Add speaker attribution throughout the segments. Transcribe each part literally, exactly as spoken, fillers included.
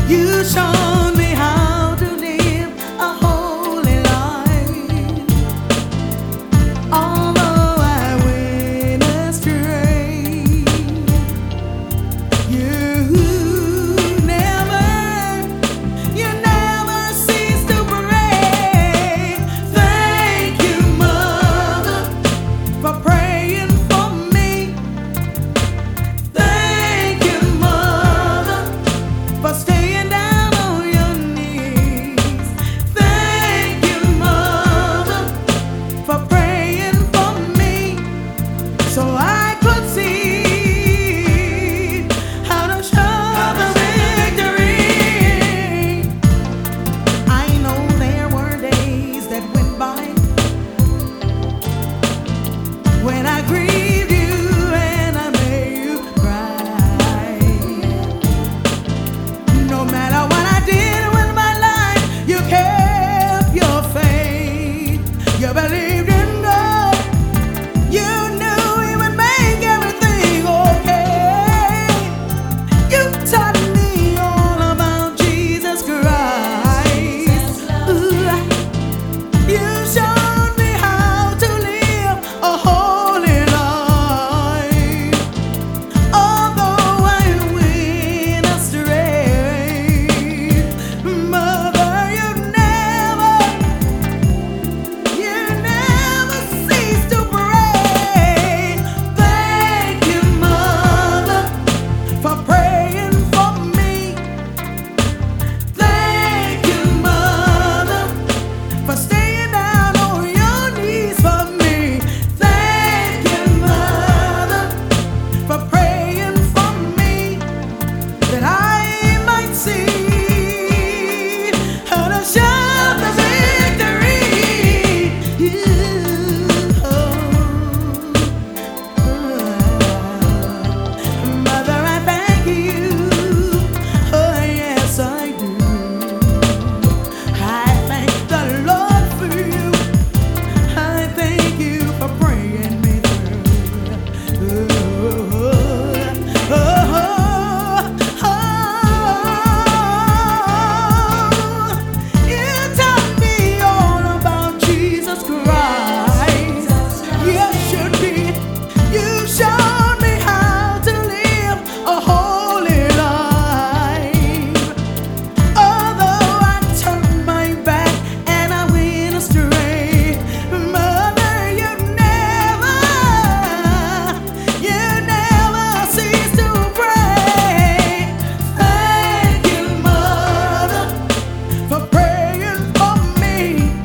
Speaker 1: You showed me how to live a holy life. Although I went astray, you never, you never cease to pray. Thank you, Mother, for praying for me. Thank you, Mother, for staying down on your knees. Thank you, Mother, for praying for me, so I could see how to show the victory. I know there were days that went by when I grieved you and I made you cry. No matter what I did with my life, you kept your faith. You believed in God. You knew He would make everything okay. You taught me all about Jesus Christ. Ooh, you showed me how to live a holy life. Although I went astray, Mother, you never, you never cease to pray. Thank you, Mother, for praying for me. Thank you, Mother, for staying down on your knees for me. Thank you, Mother, for praying for me, that I might see how to shout the victory. Mother, I thank you. Oh, yes, I do. I thank the Lord for you. I thank you for praying me through. Oh, oh, oh, oh. You taught me all about Jesus Christ. Yes, you did. You showed me how to live a holy life. Although I turned my back and I went astray, Mother, you never, you never cease to pray. Thank you, Mother, for praying for me.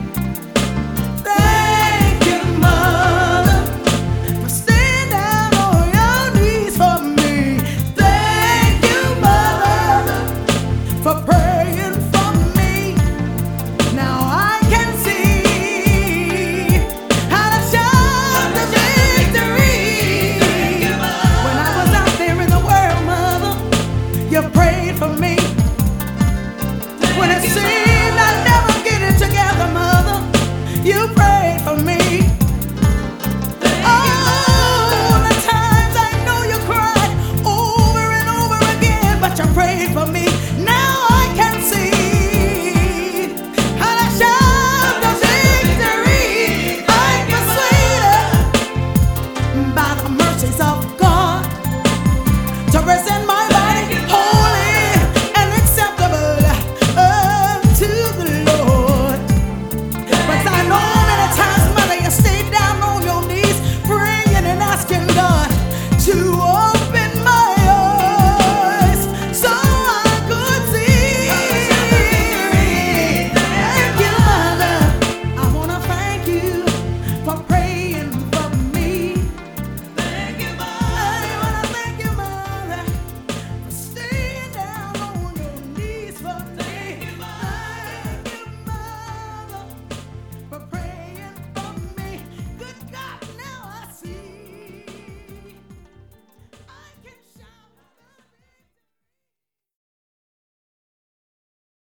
Speaker 1: Thank you, Mother, for staying down on your knees for me. Thank you, Mother, for praying for me. Now I can see how to shout the victory. When I was out there in the world, Mother, you prayed for me. When it seemed I'd never get it together, Mother, you prayed for